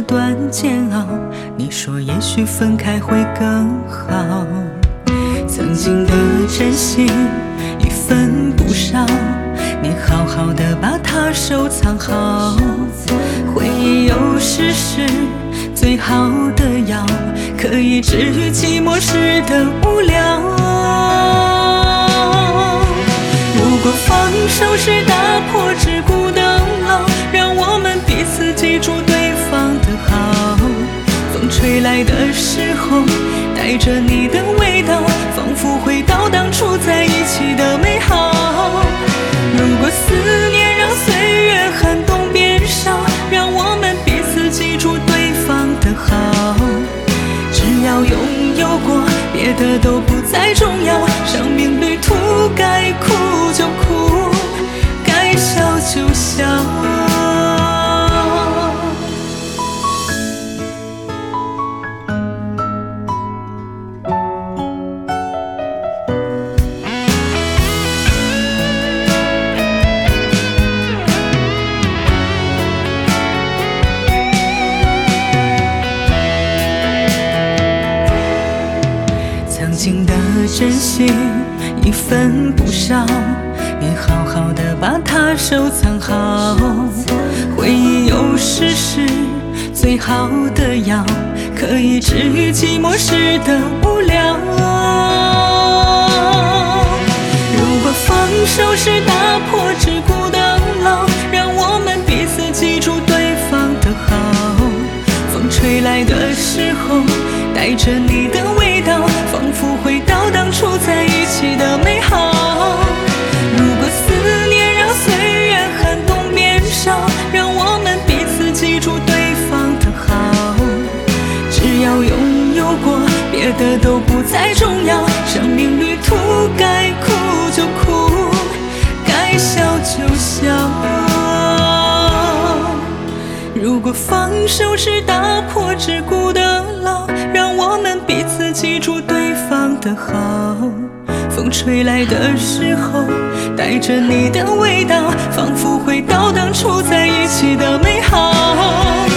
段煎熬，你说也许分开会更好。曾经的真心一分不少，你好好的把它收藏好。回忆有时是最好的药，可以治愈寂寞时的无聊。如果放手是打破桎梏的牢，让我们彼此记住对方的好。风吹来的时候，带着你的味道，仿佛回到当初在一起的美好。如果思念让岁月寒冬变少，让我们彼此记住对方的好。只要拥有过，别的都不再重要。生命旅途该哭就哭，该笑就笑。曾经的真心一分不少，你好好的把它收藏好。回忆有时是最好的药，可以治愈寂寞时的无聊。如果放手是打破桎梏的牢，让我们彼此记住对方的好。风吹来的时候，带着你的味道，仿佛回到当初在一起的美好。如果思念让岁月寒冬变少，让我们彼此记住对方的好。只要拥有过，别的都不再重要。生命旅途该哭就哭，该笑就笑。如果放手是打破桎梏的牢，让我们彼此记住对方的好。风吹来的时候，带着你的味道，仿佛回到当初在一起的美好。